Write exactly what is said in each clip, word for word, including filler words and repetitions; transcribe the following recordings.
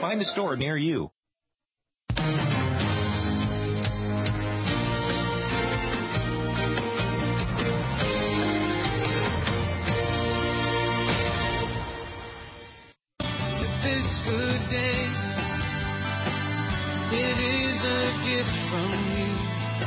find a store near you. This good day, it is a gift from you.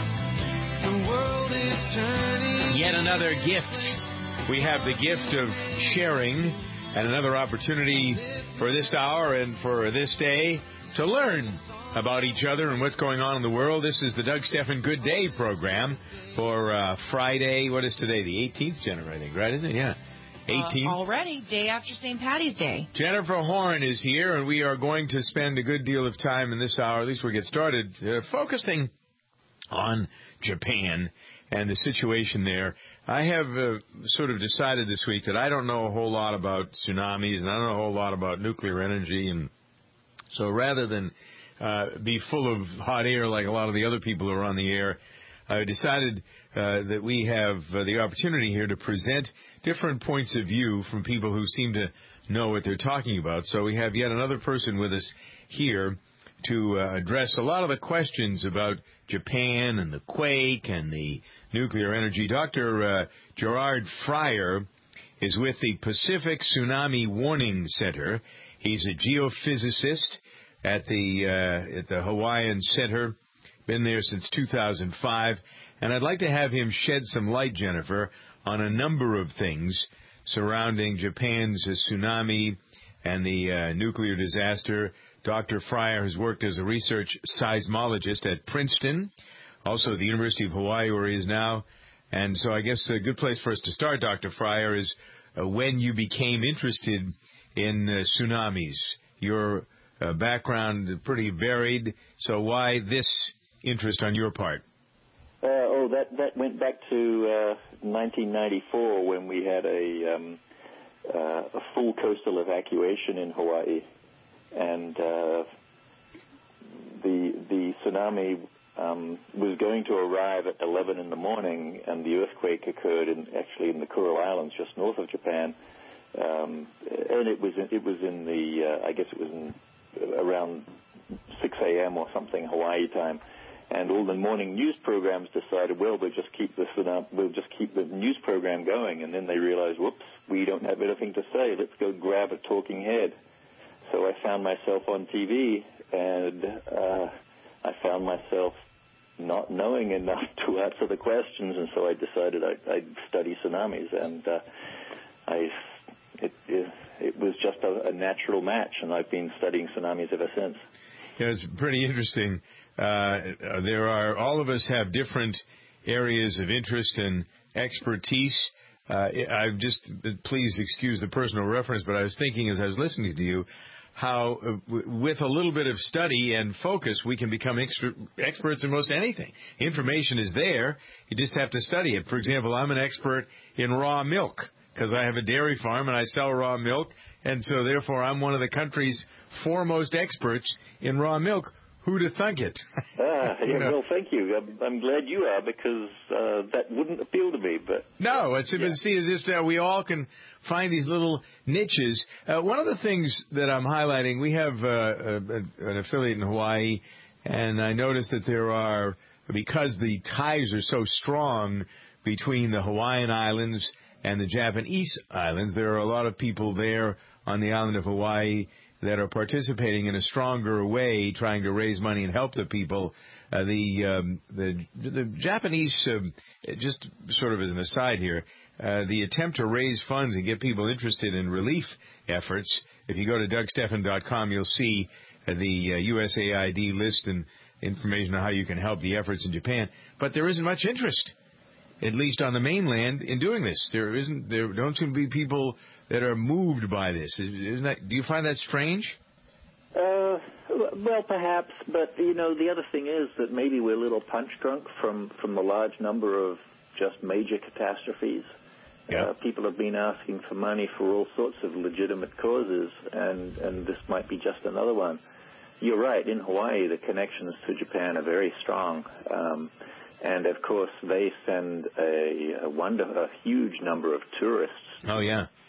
The world is turning. Yet another gift. We have the gift of sharing and another opportunity for this hour and for this day to learn about each other and what's going on in the world. This is the Doug Stephan Good Day program for uh, Friday. What is today? The eighteenth, Jennifer, I think, right? Isn't it? Yeah. eighteenth. Uh, already, day after Saint Patty's Day. Jennifer Horn is here, and we are going to spend a good deal of time in this hour, at least we'll get started, uh, focusing on Japan and the situation there. I have uh, sort of decided this week that I don't know a whole lot about tsunamis, and I don't know a whole lot about nuclear energy, and so rather than uh, be full of hot air like a lot of the other people who are on the air, I decided uh, that we have uh, the opportunity here to present different points of view from people who seem to know what they're talking about. So we have yet another person with us here to uh, address a lot of the questions about Japan and the quake and the nuclear energy. Doctor Uh, Gerard Fryer is with the Pacific Tsunami Warning Center. He's a geophysicist at the uh, at the Hawaiian Center. Been there since two thousand five. And I'd like to have him shed some light, Jennifer, on a number of things surrounding Japan's tsunami and the uh, nuclear disaster. Doctor Fryer has worked as a research seismologist at Princeton, also the University of Hawaii, where he is now. And so I guess a good place for us to start, Doctor Fryer, is uh, when you became interested in uh, tsunamis. Your uh, background is pretty varied, so why this interest on your part? Uh, oh, that that went back to uh, nineteen ninety-four when we had a, um, uh, a full coastal evacuation in Hawaii, and uh, the the tsunami um, was going to arrive at eleven in the morning, and the earthquake occurred in actually in the Kuril Islands, just north of Japan, um, and it was in, it was in the uh, I guess it was in around six a.m. or something Hawaii time. And all the morning news programs decided, well, we'll just keep this, we'll just keep the news program going. And then they realized, whoops, we don't have anything to say. Let's go grab a talking head. So I found myself on T V, and uh, I found myself not knowing enough to answer the questions. And so I decided I'd, I'd study tsunamis, and uh, I it, it it was just a, a natural match, and I've been studying tsunamis ever since. Yeah, it's pretty interesting. Uh, there are, all of us have different areas of interest and expertise. Uh, I've just, please excuse the personal reference, but I was thinking as I was listening to you, how uh, w- with a little bit of study and focus, we can become extra, experts in most anything. Information is there. You just have to study it. For example, I'm an expert in raw milk because I have a dairy farm and I sell raw milk. And so, therefore, I'm one of the country's foremost experts in raw milk. Who'd have thunk it? ah, yeah, you know? Well, thank you. I'm, I'm glad you are, because uh, that wouldn't appeal to me. But no, it's yeah. See, as if uh, we all can find these little niches. Uh, one of the things that I'm highlighting, we have uh, a, a, an affiliate in Hawaii, and I noticed that there are, because the ties are so strong between the Hawaiian Islands and the Japanese Islands, there are a lot of people there on the island of Hawaii that are participating in a stronger way, trying to raise money and help the people. Uh, the, um, the the Japanese, um, just sort of as an aside here, uh, the attempt to raise funds and get people interested in relief efforts, if you go to Doug Stephan dot com, you'll see uh, the uh, U S A I D list and information on how you can help the efforts in Japan. But there isn't much interest, at least on the mainland, in doing this. There isn't. There don't seem to be people that are moved by this. Isn't that, do you find that strange? Uh, well, perhaps, but, you know, the other thing is that maybe we're a little punch drunk from, from the large number of just major catastrophes. Yeah. Uh, people have been asking for money for all sorts of legitimate causes, and, and this might be just another one. You're right, in Hawaii, the connections to Japan are very strong. Um, and, of course, they send a, a, wonder, a huge number of tourists. Oh, yeah.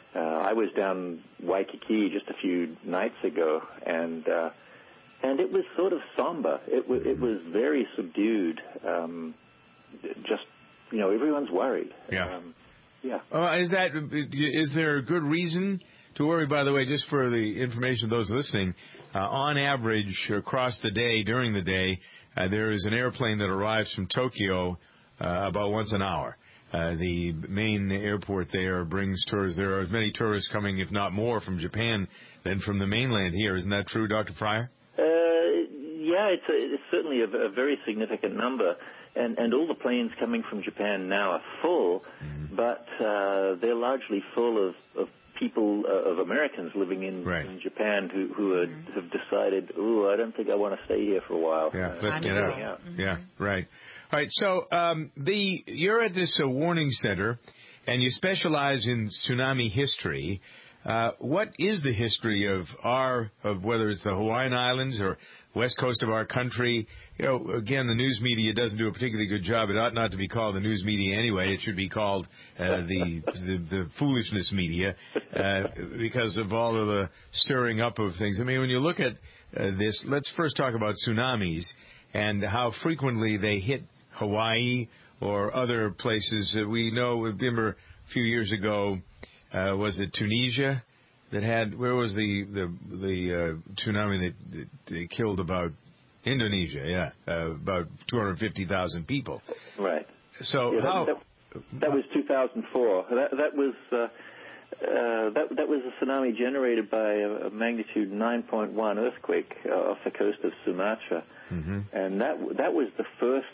Uh, I was down Waikiki just a few nights ago, and uh, and it was sort of somber. It, w- it was very subdued. Um, just, you know, everyone's worried. Yeah. Um, yeah. Uh, is that is there a good reason to worry? By the way, just for the information of those listening, uh, on average across the day, during the day, uh, there is an airplane that arrives from Tokyo uh, about once an hour. Uh, the main airport there brings tourists. There are as many tourists coming, if not more, from Japan than from the mainland here. Isn't that true, Doctor Fryer? Uh, yeah, it's, a, it's certainly a, a very significant number. And, and all the planes coming from Japan now are full, mm-hmm. but uh, they're largely full of, of people, uh, of Americans living in, right. in Japan who, who are, mm-hmm. have decided, ooh, I don't think I want to stay here for a while. Yeah, uh, let's get out. out. Mm-hmm. Yeah, right. All right, so um, the you're at this uh, warning center, and you specialize in tsunami history. Uh, what is the history of our, of whether it's the Hawaiian Islands or west coast of our country? You know, again, the news media doesn't do a particularly good job. It ought not to be called the news media anyway. It should be called uh, the, the the foolishness media uh, because of all of the stirring up of things. I mean, when you look at uh, this, let's first talk about tsunamis and how frequently they hit Hawaii or other places. Uh, we know, remember a few years ago, uh, was it Tunisia that had, where was the the, the uh, tsunami that, that, that killed about, Indonesia, yeah, uh, about two hundred fifty thousand people. Right. So yeah, how... That, that, that was two thousand four. That, that was... Uh, Uh, that, that was a tsunami generated by a, a magnitude nine point one earthquake uh, off the coast of Sumatra. Mm-hmm. And that that was the first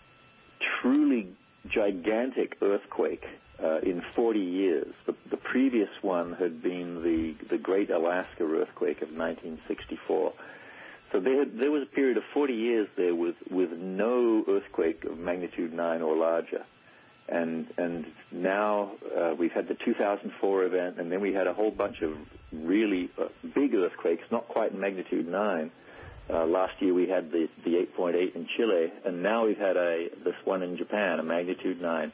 truly gigantic earthquake uh, in forty years. The, the previous one had been the, the Great Alaska Earthquake of nineteen sixty-four. So there, had, there was a period of forty years there with, with no earthquake of magnitude nine or larger. And and now uh, we've had the two thousand four event, and then we had a whole bunch of really uh, big earthquakes, not quite magnitude nine. Uh, last year we had the, the eight point eight in Chile, and now we've had a this one in Japan, a magnitude nine.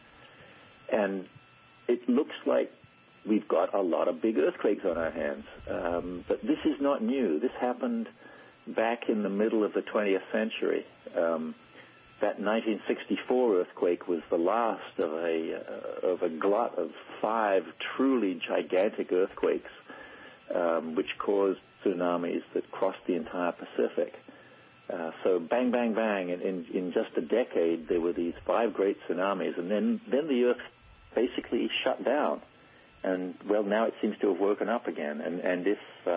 And it looks like we've got a lot of big earthquakes on our hands. Um, but this is not new. This happened back in the middle of the twentieth century. Um, That nineteen sixty-four earthquake was the last of a uh, of a glut of five truly gigantic earthquakes, um, which caused tsunamis that crossed the entire Pacific. Uh, so bang, bang, bang, in, in, in just a decade there were these five great tsunamis, and then, then the Earth basically shut down. And, well, now it seems to have woken up again. And, and if... Uh,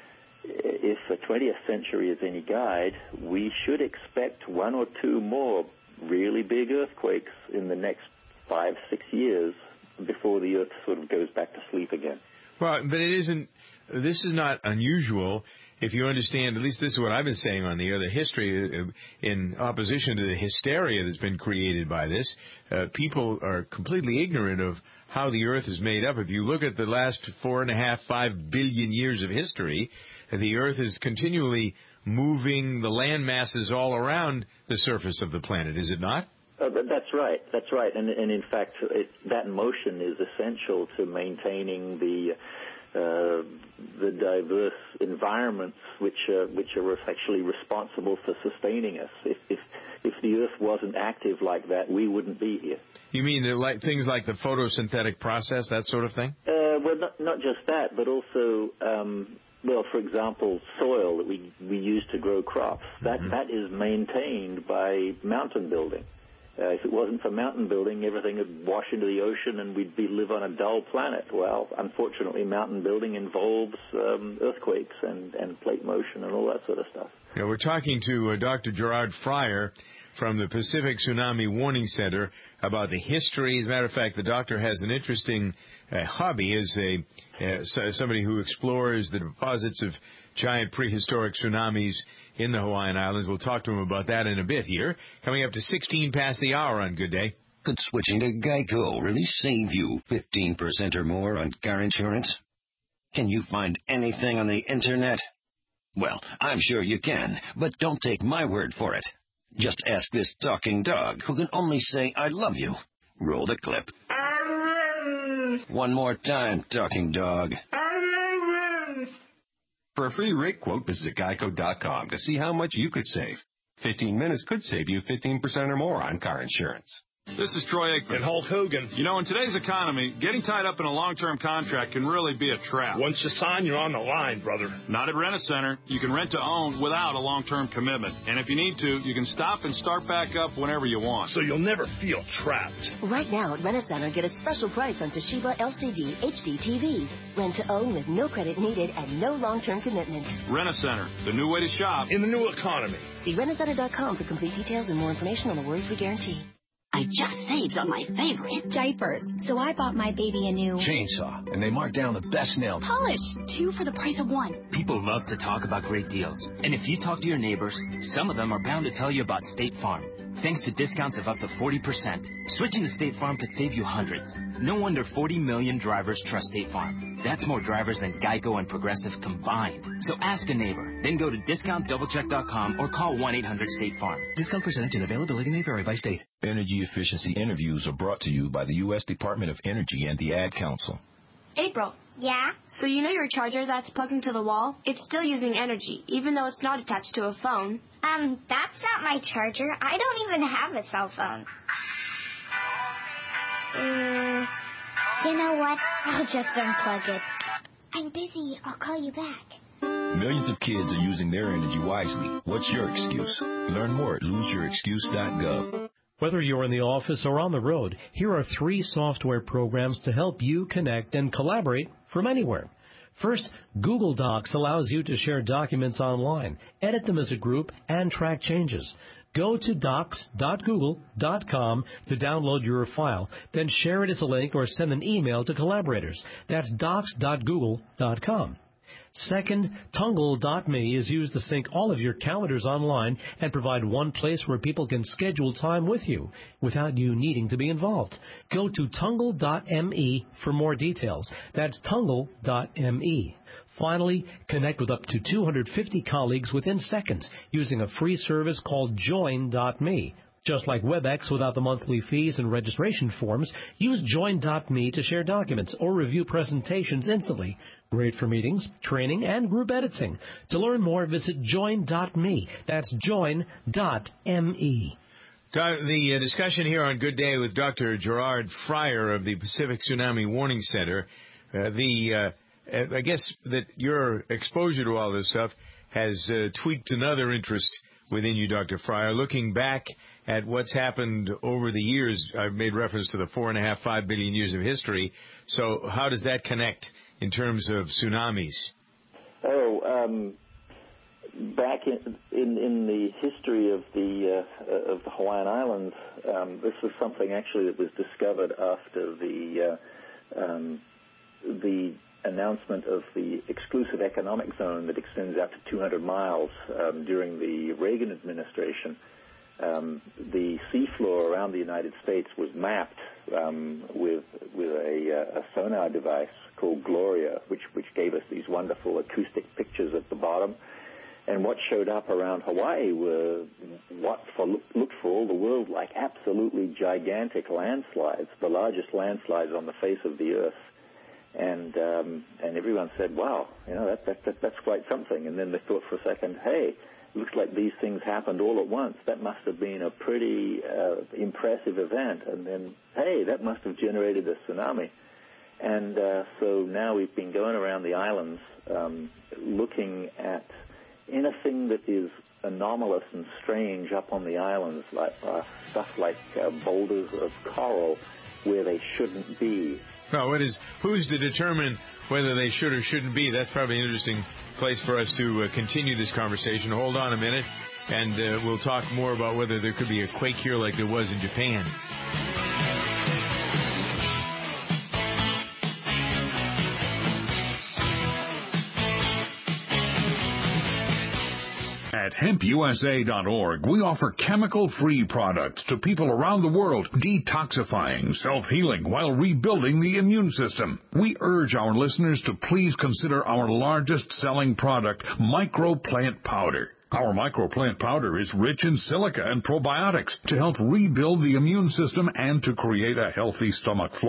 If the twentieth century is any guide, we should expect one or two more really big earthquakes in the next five, six years before the Earth sort of goes back to sleep again. Well, but it isn't, this is not unusual if you understand, at least this is what I've been saying on the air, the history in opposition to the hysteria that's been created by this. Uh, people are completely ignorant of how the Earth is made up. If you look at the last four and a half, five billion years of history, the Earth is continually moving the land masses all around the surface of the planet, is it not? Uh, that's right. That's right. And, and in fact, it, that motion is essential to maintaining the uh, the diverse environments which uh, which are actually responsible for sustaining us. If, if if the Earth wasn't active like that, we wouldn't be here. You mean like things like the photosynthetic process, that sort of thing? Uh, well, not, not just that, but also. Um, Well, for example, soil that we, we use to grow crops, that, mm-hmm. that is maintained by mountain building. Uh, if it wasn't for mountain building, everything would wash into the ocean and we'd be live on a dull planet. Well, unfortunately, mountain building involves um, earthquakes and, and plate motion and all that sort of stuff. Yeah, we're talking to uh, Doctor Gerard Fryer from the Pacific Tsunami Warning Center about the history. As a matter of fact, the doctor has an interesting uh, hobby as a uh, somebody who explores the deposits of giant prehistoric tsunamis in the Hawaiian Islands. We'll talk to him about that in a bit here. Coming up to sixteen past the hour on Good Day. Could switching to Geico really save you fifteen percent or more on car insurance? Can you find anything on the Internet? Well, I'm sure you can, but don't take my word for it. Just ask this talking dog who can only say, I love you. Roll the clip. One more time, talking dog. For a free rate quote, visit geico dot com to see how much you could save. fifteen minutes could save you fifteen percent or more on car insurance. This is Troy Aikman. And Hulk Hogan. You know, in today's economy, getting tied up in a long-term contract can really be a trap. Once you sign, you're on the line, brother. Not at Rent-A-Center. You can rent to own without a long-term commitment. And if you need to, you can stop and start back up whenever you want. So you'll never feel trapped. Right now at Rent-A-Center, get a special price on Toshiba L C D H D T Vs. Rent to own with no credit needed and no long-term commitment. Rent-A-Center, the new way to shop. In the new economy. See rent a center dot com for complete details and more information on the worry-free guarantee. I just saved on my favorite. Diapers. So I bought my baby a new chainsaw, and they marked down the best nail polish. Two for the price of one. People love to talk about great deals. And if you talk to your neighbors, some of them are bound to tell you about State Farm. Thanks to discounts of up to forty percent. Switching to State Farm could save you hundreds. No wonder forty million drivers trust State Farm. That's more drivers than Geico and Progressive combined. So ask a neighbor. Then go to discount double check dot com or call one eight hundred state farm. Discount percentage and availability may vary by state. Energy efficiency interviews are brought to you by the U S Department of Energy and the Ad Council. April. Yeah? So you know your charger that's plugged into the wall? It's still using energy, even though it's not attached to a phone. Um, that's not my charger. I don't even have a cell phone. Mm, you know what? I'll just unplug it. I'm busy. I'll call you back. Millions of kids are using their energy wisely. What's your excuse? Learn more at lose your excuse dot gov. Whether you're in the office or on the road, here are three software programs to help you connect and collaborate from anywhere. First, Google Docs allows you to share documents online, edit them as a group, and track changes. Go to docs dot google dot com to download your file, then share it as a link or send an email to collaborators. That's docs dot google dot com. Second, Tungle dot me is used to sync all of your calendars online and provide one place where people can schedule time with you without you needing to be involved. Go to Tungle dot me for more details. That's Tungle dot me. Finally, connect with up to two hundred fifty colleagues within seconds using a free service called Join dot me. Just like WebEx without the monthly fees and registration forms, use Join dot me to share documents or review presentations instantly. Great for meetings, training, and group editing. To learn more, visit Join dot me. That's Join dot me. The discussion here on Good Day with Doctor Gerard Fryer of the Pacific Tsunami Warning Center. Uh, the uh, I guess that your exposure to all this stuff has uh, tweaked another interest within you, Doctor Fryer. Looking back at what's happened over the years, I've made reference to the four and a half, five billion years of history. So how does that connect in terms of tsunamis? Oh, um, back in, in in the history of the uh, of the Hawaiian Islands, um, this was something actually that was discovered after the uh, um, the announcement of the exclusive economic zone that extends out to two hundred miles um, during the Reagan administration. Um, the seafloor around the United States was mapped um, with with a, a sonar device called Gloria, which which gave us these wonderful acoustic pictures at the bottom. And what showed up around Hawaii were what for, looked for all the world like absolutely gigantic landslides, the largest landslides on the face of the earth. And um, and everyone said, "Wow, you know that, that, that that's quite something." And then they thought for a second, "Hey, looks like these things happened all at once. That must have been a pretty uh, impressive event." And then, hey, that must have generated a tsunami. And uh, so now we've been going around the islands um, looking at anything that is anomalous and strange up on the islands, like uh, stuff like uh, boulders of coral where they shouldn't be. Well, what is, who's to determine whether they should or shouldn't be? That's probably an interesting place for us to uh, continue this conversation. Hold on a minute, and uh, we'll talk more about whether there could be a quake here like there was in Japan. At hemp U S A dot org, we offer chemical-free products to people around the world, detoxifying, self-healing, while rebuilding the immune system. We urge our listeners to please consider our largest-selling product, Microplant Powder. Our Microplant Powder is rich in silica and probiotics to help rebuild the immune system and to create a healthy stomach flora.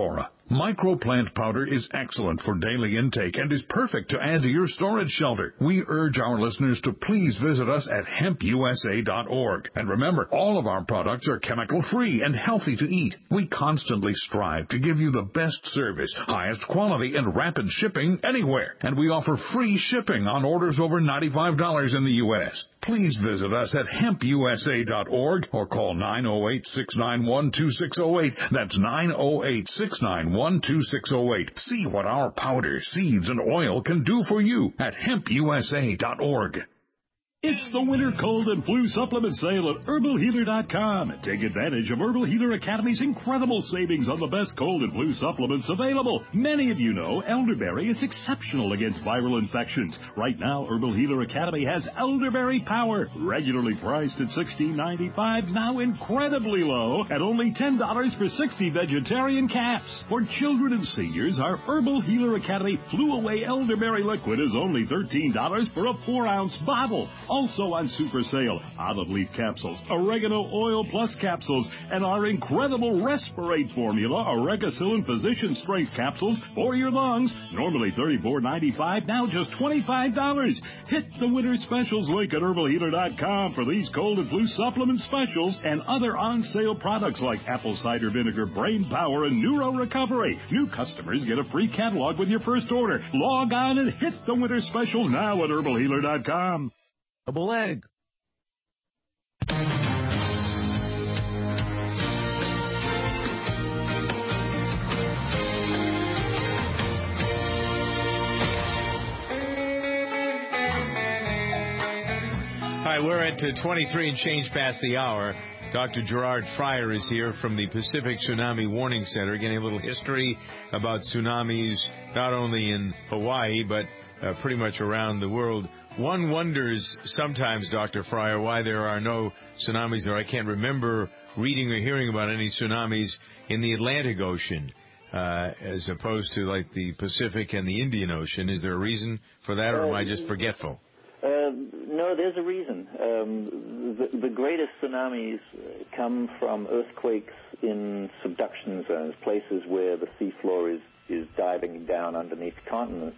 Microplant powder is excellent for daily intake and is perfect to add to your storage shelter. We urge our listeners to please visit us at hemp u s a dot org. And remember, all of our products are chemical-free and healthy to eat. We constantly strive to give you the best service, highest quality, and rapid shipping anywhere. And we offer free shipping on orders over ninety-five dollars in the U S Please visit us at hemp u s a dot org or call nine oh eight, six nine one, two six oh eight. That's nine oh eight, six nine one, two six oh eight. See what our powder, seeds, and oil can do for you at hemp u s a dot org. It's the winter cold and flu supplement sale at herbal healer dot com. Take advantage of Herbal Healer Academy's incredible savings on the best cold and flu supplements available. Many of you know elderberry is exceptional against viral infections. Right now, Herbal Healer Academy has Elderberry Power, regularly priced at sixteen ninety-five, now incredibly low at only ten dollars for sixty vegetarian caps. For children and seniors, our Herbal Healer Academy Flu Away Elderberry Liquid is only thirteen dollars for a four ounce bottle. Also on super sale, olive leaf capsules, oregano oil plus capsules, and our incredible Respirate formula, Oregacillin physician strength capsules for your lungs. Normally thirty-four ninety-five, now just twenty-five dollars. Hit the winter specials link at herbal healer dot com for these cold and flu supplement specials and other on sale products like apple cider vinegar, brain power, and neuro recovery. New customers get a free catalog with your first order. Log on and hit the winter special now at herbal healer dot com. Double egg. Hi, we're at uh, twenty-three and change past the hour. Doctor Gerard Fryer is here from the Pacific Tsunami Warning Center, getting a little history about tsunamis, not only in Hawaii, but uh, pretty much around the world. One wonders sometimes, Doctor Fryer, why there are no tsunamis there. I can't remember reading or hearing about any tsunamis in the Atlantic Ocean, uh, as opposed to like the Pacific and the Indian Ocean. Is there a reason for that, or am I just forgetful? Uh, no, there's a reason. Um, the, the greatest tsunamis come from earthquakes in subduction zones, places where the seafloor is, is diving down underneath continents.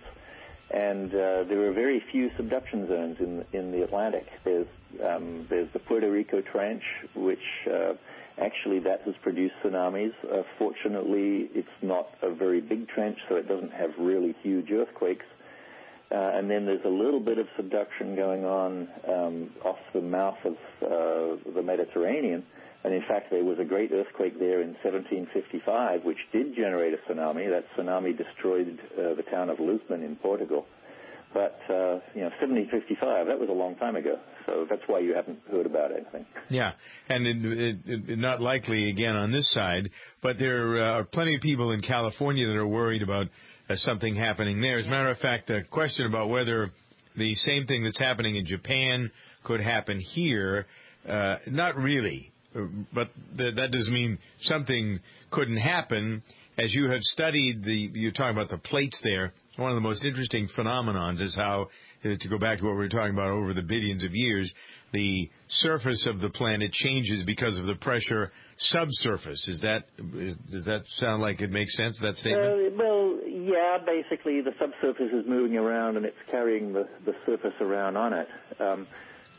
And uh, there are very few subduction zones in in the Atlantic. There's um, there's the Puerto Rico Trench, which uh, actually that has produced tsunamis. Uh, fortunately, it's not a very big trench, so it doesn't have really huge earthquakes. Uh, and then there's a little bit of subduction going on um, off the mouth of uh, the Mediterranean. And in fact, there was a great earthquake there in seventeen fifty-five, which did generate a tsunami. That tsunami destroyed uh, the town of Lisbon in Portugal. But, uh, you know, seventeen fifty-five, that was a long time ago. So that's why you haven't heard about it, I think. Yeah, and it, it, it, not likely again on this side, but there are plenty of people in California that are worried about uh, something happening there. As a matter of fact, a question about whether the same thing that's happening in Japan could happen here, uh, not really. But th- that doesn't mean something couldn't happen. As you have studied, the you're talking about the plates there, one of the most interesting phenomenons is how, uh, to go back to what we were talking about over the billions of years, the surface of the planet changes because of the pressure subsurface. Is that, is, does that sound like it makes sense, that statement? Uh, well, yeah, basically the subsurface is moving around and it's carrying the, the surface around on it. Um,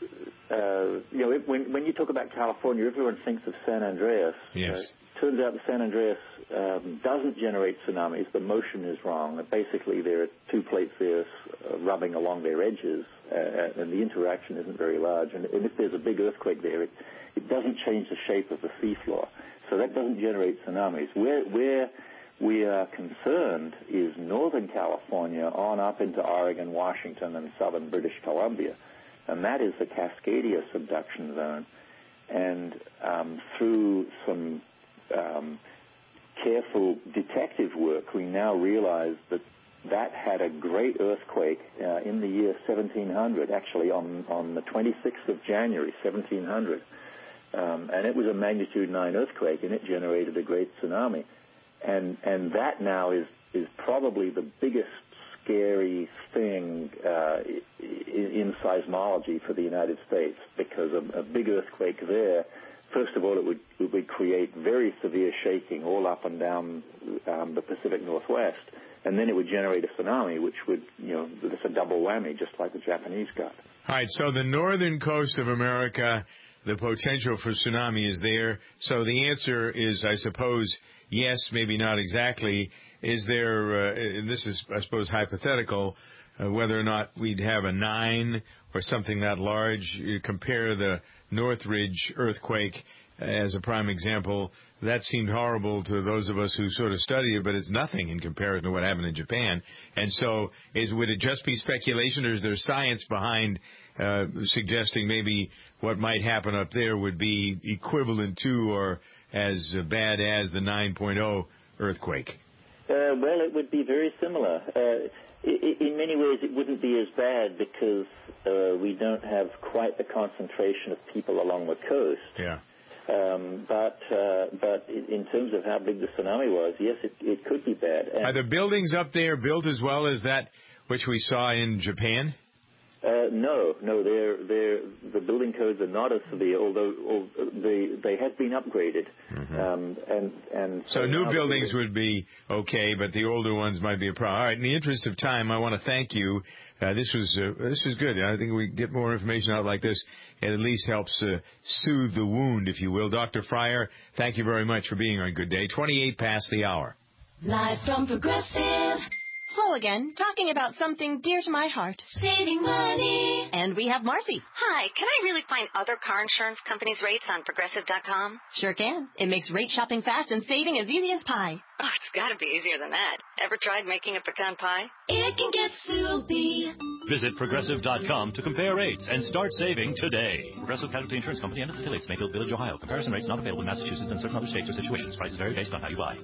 Uh, you know, it, when, when you talk about California, everyone thinks of San Andreas. Yes. Uh, turns out that San Andreas um, doesn't generate tsunamis. The motion is wrong. Basically, there are two plates there uh, rubbing along their edges, uh, and the interaction isn't very large. And, and if there's a big earthquake there, it, it doesn't change the shape of the seafloor. So that doesn't generate tsunamis. Where, where we are concerned is Northern California on up into Oregon, Washington, and southern British Columbia. And that is the Cascadia subduction zone. And um, through some um, careful detective work, we now realize that that had a great earthquake uh, in the year seventeen hundred, actually on, on the twenty-sixth of January, seventeen hundred. Um, and it was a magnitude nine earthquake, and it generated a great tsunami. And and that now is, is probably the biggest scary thing uh, in seismology for the United States, because a, a big earthquake there, first of all, it would, it would create very severe shaking all up and down um, the Pacific Northwest, and then it would generate a tsunami, which would, you know, it's a double whammy, just like the Japanese got. All right, so the northern coast of America, the potential for tsunami is there. So the answer is, I suppose, yes, maybe not exactly. Is there, uh, and this is, I suppose, hypothetical, uh, whether or not we'd have a nine or something that large. You compare the Northridge earthquake as a prime example. That seemed horrible to those of us who sort of study it, but it's nothing in comparison to what happened in Japan. And so is, would it just be speculation, or is there science behind uh, suggesting maybe what might happen up there would be equivalent to or as bad as the nine point oh earthquake? Uh, well, it would be very similar. Uh, in many ways, it wouldn't be as bad because uh, we don't have quite the concentration of people along the coast. Yeah. Um, but uh, but in terms of how big the tsunami was, yes, it, it could be bad. And are the buildings up there built as well as that which we saw in Japan? Uh, no, no, they're, they're, the building codes are not as severe, although, although they they have been upgraded. Mm-hmm. um, and and So, so new buildings would be okay, but the older ones might be a problem. All right, in the interest of time, I want to thank you. Uh, this was uh, this was good. I think we get more information out like this. It at least helps uh, soothe the wound, if you will. Doctor Fryer, thank you very much for being on Good Day. twenty-eight past the hour. Live from Progressive. Flo again, talking about something dear to my heart. Saving money. And we have Marcy. Hi, can I really find other car insurance companies' rates on Progressive dot com? Sure can. It makes rate shopping fast and saving as easy as pie. Oh, it's got to be easier than that. Ever tried making a pecan pie? It can get soupy. Visit Progressive dot com to compare rates and start saving today. Progressive Casualty Insurance Company and its affiliates, Mayfield Village, Ohio. Comparison rates not available in Massachusetts and certain other states or situations. Prices vary based on how you buy.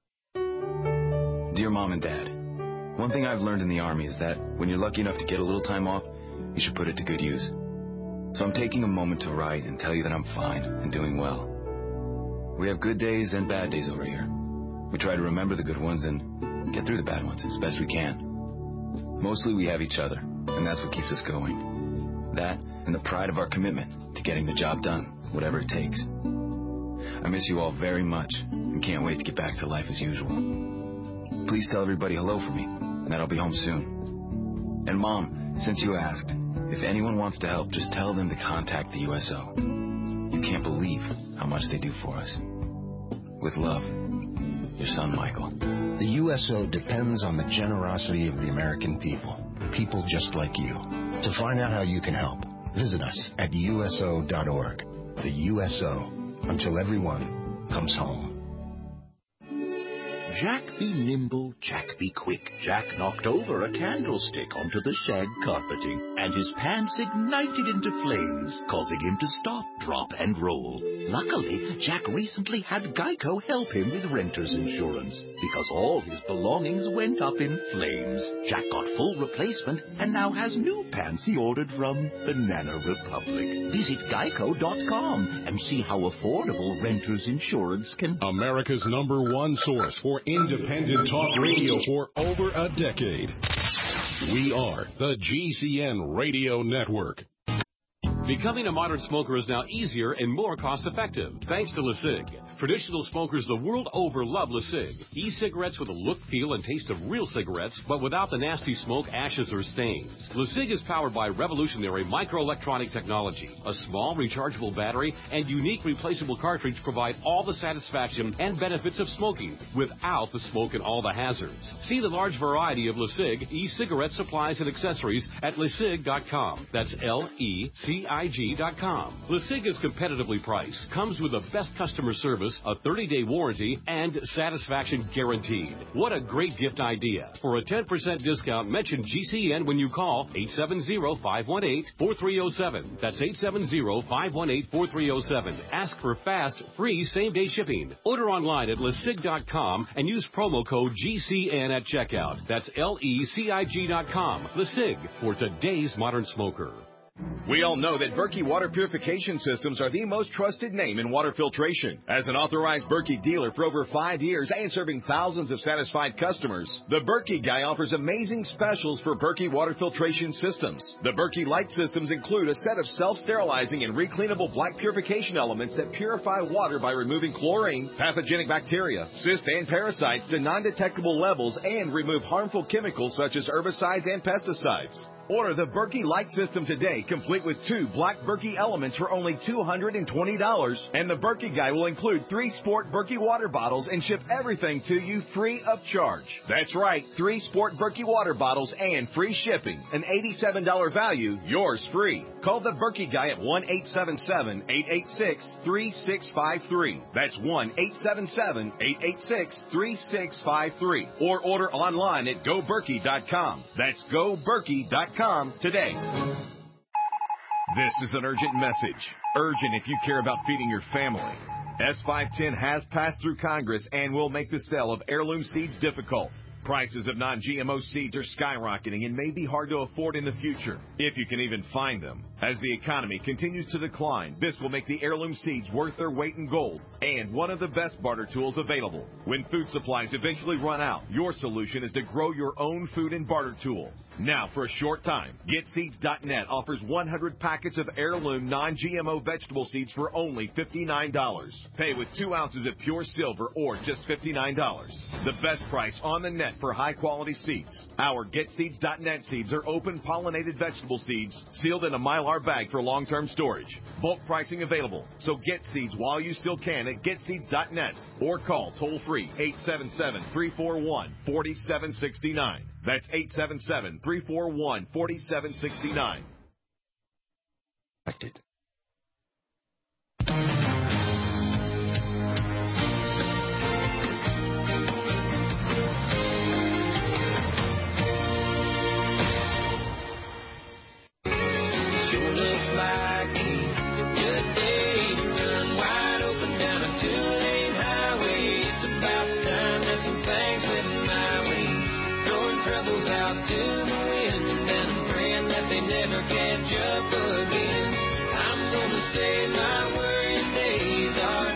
Dear Mom and Dad, one thing I've learned in the Army is that when you're lucky enough to get a little time off, you should put it to good use. So I'm taking a moment to write and tell you that I'm fine and doing well. We have good days and bad days over here. We try to remember the good ones and get through the bad ones as best we can. Mostly we have each other, and that's what keeps us going. That and the pride of our commitment to getting the job done, whatever it takes. I miss you all very much and can't wait to get back to life as usual. Please tell everybody hello for me, and that I'll be home soon. And Mom, since you asked, if anyone wants to help, just tell them to contact the U S O. You can't believe how much they do for us. With love, your son, Michael. The U S O depends on the generosity of the American people, people just like you. To find out how you can help, visit us at U S O dot org. The U S O, until everyone comes home. Jack be nimble, Jack be quick. Jack knocked over a candlestick onto the shag carpeting, and his pants ignited into flames, causing him to stop, drop, and roll. Luckily, Jack recently had Geico help him with renter's insurance, because all his belongings went up in flames. Jack got full replacement, and now has new pants he ordered from Banana Republic. Visit Geico dot com and see how affordable renter's insurance can be. America's number one source for independent talk radio for over a decade. We are the G C N Radio Network. Becoming a modern smoker is now easier and more cost-effective, thanks to LeSig. Traditional smokers the world over love LeSig. E-cigarettes with a look, feel, and taste of real cigarettes, but without the nasty smoke, ashes, or stains. LeSig is powered by revolutionary microelectronic technology. A small, rechargeable battery and unique replaceable cartridge provide all the satisfaction and benefits of smoking, without the smoke and all the hazards. See the large variety of LeSig e-cigarette supplies and accessories at LeSig dot com. That's L E C I G dot com. LeSig is competitively priced, comes with the best customer service, a thirty-day warranty, and satisfaction guaranteed. What a great gift idea. For a ten percent discount, mention G C N when you call eight seven zero, five one eight, four three zero seven. That's eight seven zero, five one eight, four three zero seven. Ask for fast, free same-day shipping. Order online at LeSig dot com and use promo code G C N at checkout. That's L E C I G dot com. LeSig, for today's modern smoker. We all know that Berkey water purification systems are the most trusted name in water filtration. As an authorized Berkey dealer for over five years and serving thousands of satisfied customers, the Berkey Guy offers amazing specials for Berkey water filtration systems. The Berkey Light systems include a set of self-sterilizing and recleanable black purification elements that purify water by removing chlorine, pathogenic bacteria, cysts, and parasites to non-detectable levels and remove harmful chemicals such as herbicides and pesticides. Order the Berkey Light system today, complete with two black Berkey elements for only two hundred twenty dollars. And the Berkey Guy will include three Sport Berkey water bottles and ship everything to you free of charge. That's right, three Sport Berkey water bottles and free shipping. An eighty-seven dollars value, yours free. Call the Berkey Guy at one eight seven seven, eight eight six, three six five three. That's one eight seven seven, eight eight six, three six five three. Or order online at go berkey dot com. That's go berkey dot com today. This is an urgent message. Urgent if you care about feeding your family. S five ten has passed through Congress and will make the sale of heirloom seeds difficult. Prices of non G M O seeds are skyrocketing and may be hard to afford in the future, if you can even find them. As the economy continues to decline, this will make the heirloom seeds worth their weight in gold and one of the best barter tools available. When food supplies eventually run out, your solution is to grow your own food and barter tool. Now, for a short time, Get Seeds dot net offers one hundred packets of heirloom non G M O vegetable seeds for only fifty-nine dollars. Pay with two ounces of pure silver or just fifty-nine dollars. The best price on the net for high-quality seeds. Our Get Seeds dot net seeds are open pollinated vegetable seeds sealed in a Mylar bag for long-term storage. Bulk pricing available, so get seeds while you still can at Get Seeds dot net or call toll-free eight seven seven, three four one, four seven six nine. That's eight seven seven, three four one, four seven six nine. Sure looks like a good day to run wide open down a two-lane highway. It's about time that some things went my way. Throwing troubles out to the wind, and then I'm praying that they never catch up again. I'm gonna say my worrying days are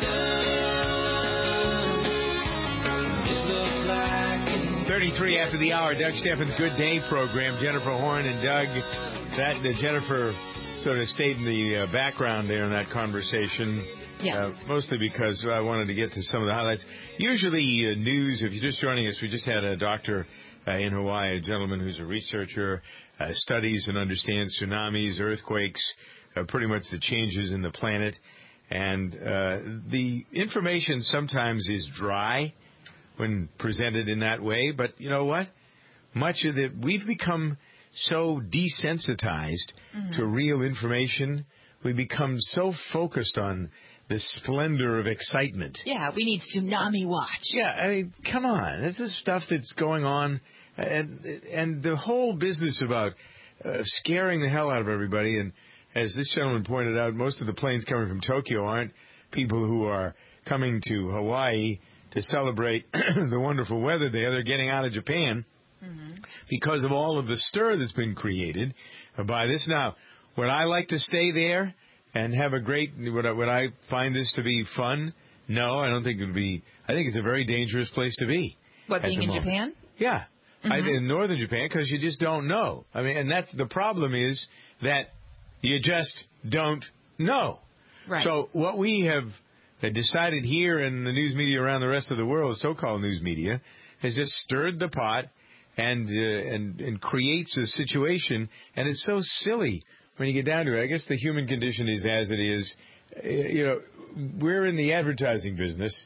done. This looks like it. thirty-three after the hour, Doug Steffens' Good Day program. Jennifer Horn and Doug. That uh, Jennifer sort of stayed in the uh, background there in that conversation. Yes. Uh, mostly because I wanted to get to some of the highlights. Usually uh, news, if you're just joining us, we just had a doctor uh, in Hawaii, a gentleman who's a researcher, uh, studies and understands tsunamis, earthquakes, uh, pretty much the changes in the planet. And uh, the information sometimes is dry when presented in that way. But you know what? Much of it, we've become so desensitized mm-hmm. to real information. We become so focused on the splendor of excitement. Yeah, we need tsunami watch. Yeah, I mean, come on. This is stuff that's going on. And and the whole business about uh, scaring the hell out of everybody. And as this gentleman pointed out, most of the planes coming from Tokyo aren't people who are coming to Hawaii to celebrate the wonderful weather there. They're getting out of Japan. Mm-hmm. Because of all of the stir that's been created by this. Now, would I like to stay there and have a great, would I, would I find this to be fun? No, I don't think it would be. I think it's a very dangerous place to be. What, being in moment. Japan? Yeah. Mm-hmm. I, in northern Japan, because you just don't know. I mean, and that's the problem is that you just don't know. Right. So what we have decided here in the news media around the rest of the world, so-called news media, has just stirred the pot. And, uh, and and creates a situation, and it's so silly when you get down to it. I guess the human condition is as it is. Uh, you know, we're in the advertising business,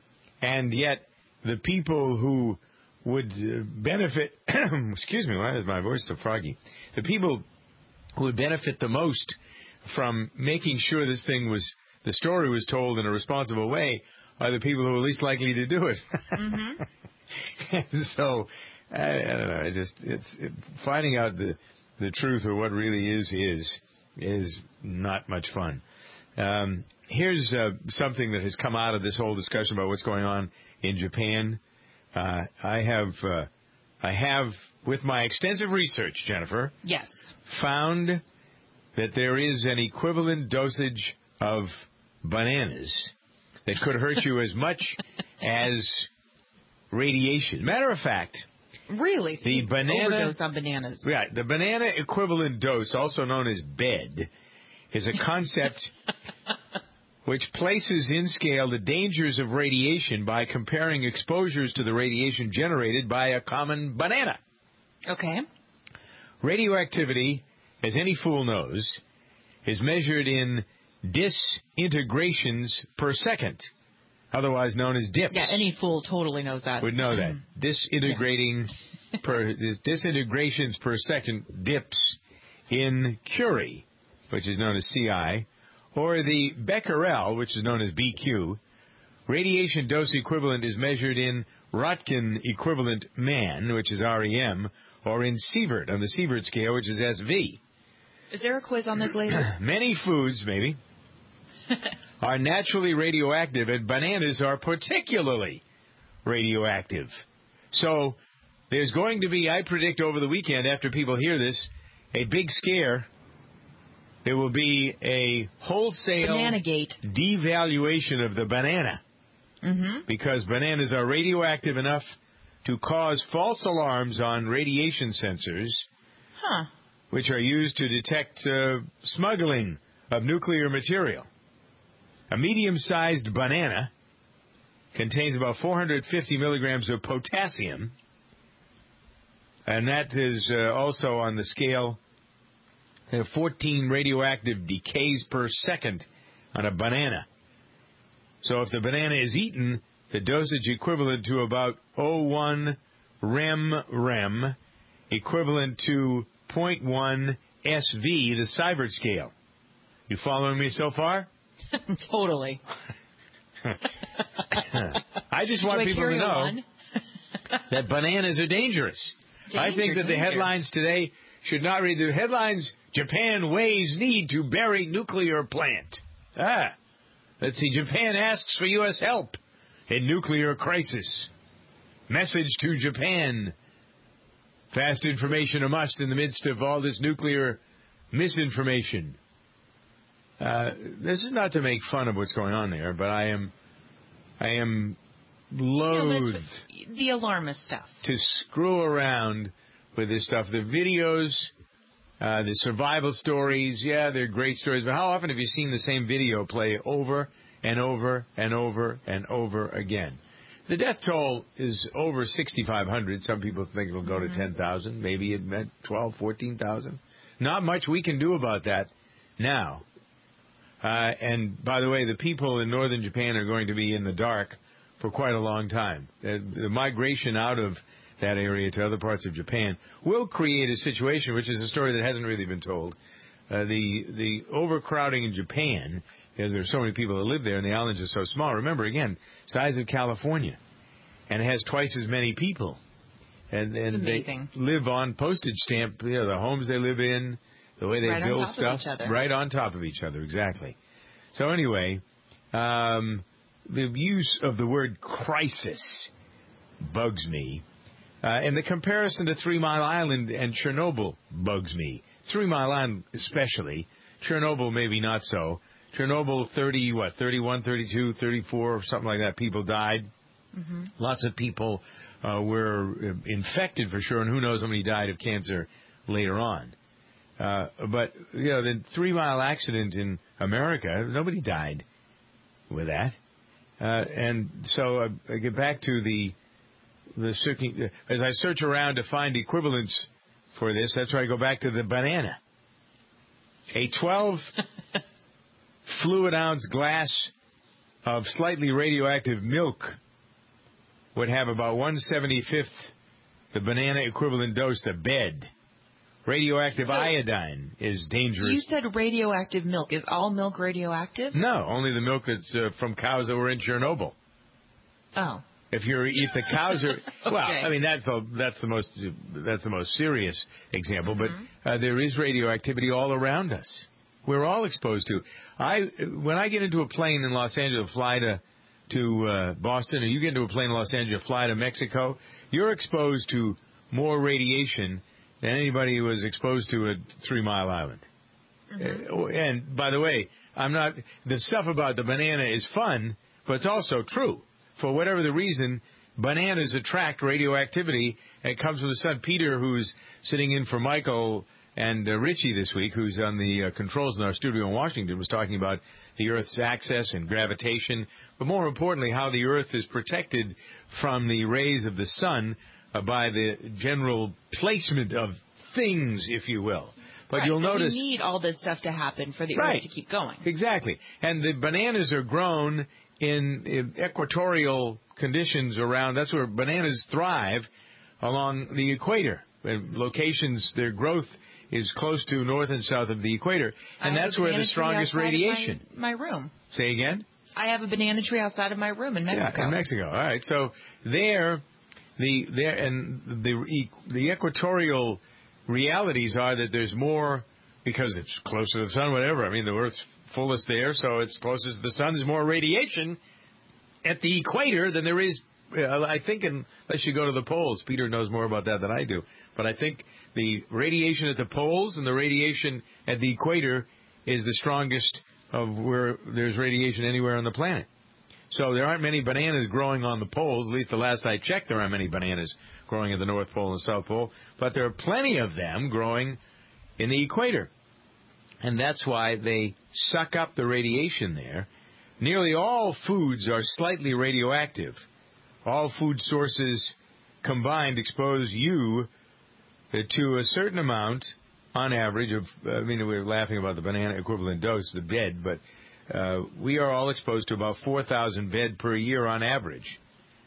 and yet the people who would uh, benefit, excuse me, why is my voice so froggy? The people who would benefit the most from making sure this thing was, the story was told in a responsible way, are the people who are least likely to do it. Mm-hmm. So, I, I don't know. It just it's it, finding out the the truth or what really is is is not much fun. Um, here's uh, something that has come out of this whole discussion about what's going on in Japan. Uh, I have uh, I have with my extensive research, Jennifer. Yes. Found that there is an equivalent dosage of bananas that could hurt you as much as radiation. Matter of fact, really, so the banana overdose on bananas. Right, the banana equivalent dose, also known as bed, is a concept which places in scale the dangers of radiation by comparing exposures to the radiation generated by a common banana. Okay. Radioactivity, as any fool knows, is measured in disintegrations per second, otherwise known as dips. Yeah, any fool totally knows that. Would know that. Disintegrating per disintegrations per second dips in Curie, which is known as C I, or the Becquerel, which is known as B Q. Radiation dose equivalent is measured in Röntgen equivalent man, which is R E M, or in Sievert on the Sievert scale, which is S V. Is there a quiz on this later? Many foods, maybe, are naturally radioactive, and bananas are particularly radioactive. So there's going to be, I predict over the weekend, after people hear this, a big scare. There will be a wholesale Bananagate. devaluation of the banana. Mm-hmm. Because bananas are radioactive enough to cause false alarms on radiation sensors, huh. which are used to detect uh, smuggling of nuclear material. A medium-sized banana contains about four hundred fifty milligrams of potassium, and that is uh, also on the scale of fourteen radioactive decays per second on a banana. So if the banana is eaten, the dosage equivalent to about zero point one rem rem, equivalent to zero point one S V, the Sievert scale. You following me so far? Totally. I just want Do I people to carry know one? that bananas are dangerous. Danger, I think that the danger. headlines today should not read the headlines, Japan weighs need to bury nuclear plant. Ah. Let's see, Japan asks for U S help in nuclear crisis. Message to Japan. Fast information a must in the midst of all this nuclear misinformation. Uh, this is not to make fun of what's going on there, but I am, I am loath no, the alarmist stuff to screw around with this stuff. The videos, uh, the survival stories, yeah, they're great stories. But how often have you seen the same video play over and over and over and over again? The death toll is over sixty-five hundred. Some people think it'll go to ten thousand. Maybe it meant twelve, fourteen thousand. Not much we can do about that now. Uh, and, by the way, the people in northern Japan are going to be in the dark for quite a long time. Uh, the migration out of that area to other parts of Japan will create a situation, which is a story that hasn't really been told. Uh, the the overcrowding in Japan, because there are so many people that live there and the islands are so small. Remember, again, size of California, and it has twice as many people. And, and they live on postage stamp, you know, the homes they live in, the way they right build on top stuff, of each other. right on top of each other, exactly. So anyway, um, the use of the word crisis bugs me. Uh, and the comparison to Three Mile Island and Chernobyl bugs me. Three Mile Island especially. Chernobyl maybe not so. Chernobyl, thirty, what, thirty-one, thirty-two, thirty-four, or something like that, people died. Mm-hmm. Lots of people uh, were infected for sure, and who knows how many died of cancer later on. Uh, but, you know, the Three Mile accident in America, nobody died with that. Uh, and so uh, I get back to the, the searching, as I search around to find equivalents for this, that's where I go back to the banana. A twelve fluid ounce glass of slightly radioactive milk would have about one seventy-fifth the banana equivalent dose to bed. Radioactive so, iodine is dangerous. You said radioactive milk. Is all milk radioactive? No, only the milk that's uh, from cows that were in Chernobyl. Oh. If you're if the cows are okay. Well, I mean that's the that's the most that's the most serious example. Mm-hmm. But uh, there is radioactivity all around us. We're all exposed to. I when I get into a plane in Los Angeles, fly to to uh, Boston, or you get into a plane in Los Angeles, fly to Mexico, you're exposed to more radiation than anybody who was exposed to at Three Mile Island. Mm-hmm. Uh, and by the way, I'm not. The stuff about the banana is fun, but it's also true. For whatever the reason, bananas attract radioactivity. And it comes from the sun. Peter, who's sitting in for Michael and uh, Richie this week, who's on the uh, controls in our studio in Washington, was talking about the Earth's axis and gravitation, but more importantly, how the Earth is protected from the rays of the sun uh, by the general placement of things, if you will. But right, you'll so notice we need all this stuff to happen for the right, Earth to keep going. Exactly. And the bananas are grown in, in equatorial conditions around. That's where bananas thrive, along the equator. And locations, their growth is close to north and south of the equator, and I that's have a where the banana tree strongest outside of radiation. My, my room. Say again? I have a banana tree outside of my room in Mexico. Yeah, in Mexico. All right. So there, the there and the the equatorial realities are that there's more because it's closer to the sun. Whatever. I mean, the Earth's fullest there, so it's closest to the sun. There's more radiation at the equator than there is. I think, unless you go to the poles. Peter knows more about that than I do. But I think the radiation at the poles and the radiation at the equator is the strongest of where there's radiation anywhere on the planet. So there aren't many bananas growing on the poles. At least the last I checked, there aren't many bananas growing at the North Pole and South Pole. But there are plenty of them growing in the equator. And that's why they suck up the radiation there. Nearly all foods are slightly radioactive. All food sources combined expose you to a certain amount, on average, of, I mean, we're laughing about the banana equivalent dose, the bed, but uh, we are all exposed to about four thousand bed per year on average.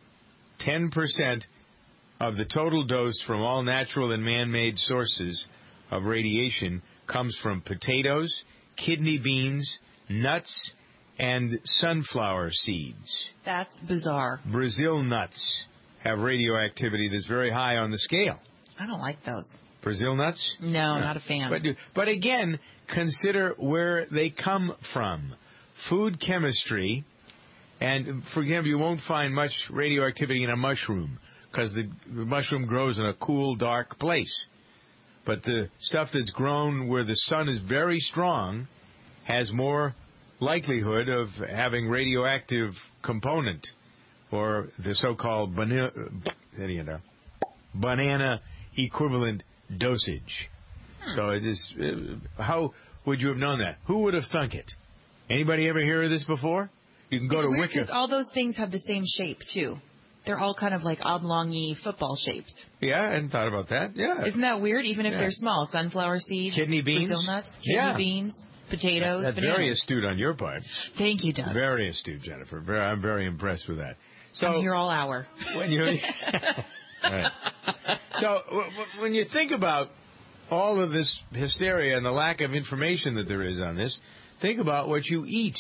ten percent of the total dose from all natural and man-made sources of radiation comes from potatoes, kidney beans, nuts, and sunflower seeds. That's bizarre. Brazil nuts have radioactivity that's very high on the scale. I don't like those. Brazil nuts? No, no. Not a fan. But, but again, consider where they come from. Food chemistry, and for example, you won't find much radioactivity in a mushroom because the, the mushroom grows in a cool, dark place. But the stuff that's grown where the sun is very strong has more likelihood of having radioactive component, or the so-called banana, you know, banana equivalent dosage. Hmm. So it is. Uh, how would you have known that? Who would have thunk it? Anybody ever hear of this before? You can go it's to weird Wiki. All those things have the same shape too. They're all kind of like oblong-y football shapes. Yeah, I hadn't thought about that. Yeah. Isn't that weird? Even if yeah. they're small, sunflower seeds, kidney beans, Brazil nuts, kidney yeah. beans, potatoes, That's bananas. very astute on your part. Thank you, Doug. Very astute, Jennifer. Very, I'm very impressed with that. So I'm here all hour. When you, right. So w- when you think about all of this hysteria and the lack of information that there is on this, think about what you eat.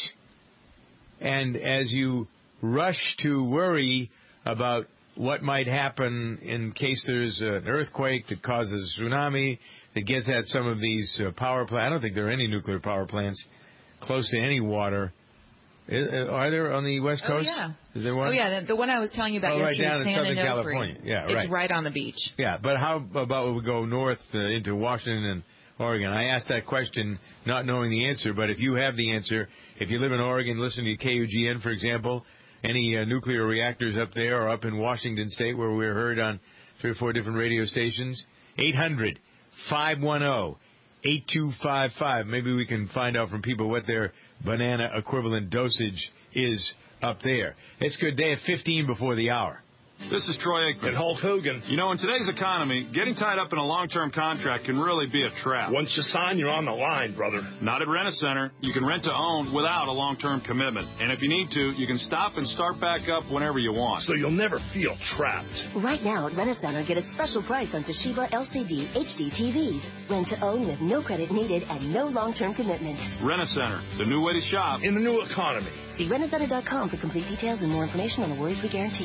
And as you rush to worry about what might happen in case there's an earthquake that causes a tsunami that gets at some of these uh, power plants. I don't think there are any nuclear power plants close to any water. Is, uh, are there on the West Coast? Oh, yeah. Is there one? Oh, yeah. The, the one I was telling you about oh, right yesterday, down in San Southern Onofre. California. Yeah, right. It's right on the beach. Yeah, but how about we go north uh, into Washington and Oregon? I asked that question not knowing the answer, but if you have the answer, if you live in Oregon, listen to K U G N, for example, any uh, nuclear reactors up there or up in Washington State where we're heard on three or four different radio stations, eight hundred, five one zero, eight two five five. Maybe we can find out from people what their banana equivalent dosage is up there. It's a good day at fifteen before the hour. This is Troy Aikman. And Hulk Hogan. You know, in today's economy, getting tied up in a long-term contract can really be a trap. Once you sign, you're on the line, brother. Not at Rent-A-Center. You can rent to own without a long-term commitment. And if you need to, you can stop and start back up whenever you want. So you'll never feel trapped. Right now at Rent-A-Center, get a special price on Toshiba L C D H D T Vs. Rent to own with no credit needed and no long-term commitment. Rent-A-Center, the new way to shop in the new economy. See Rent A Center dot com for complete details and more information on the worries we guarantee.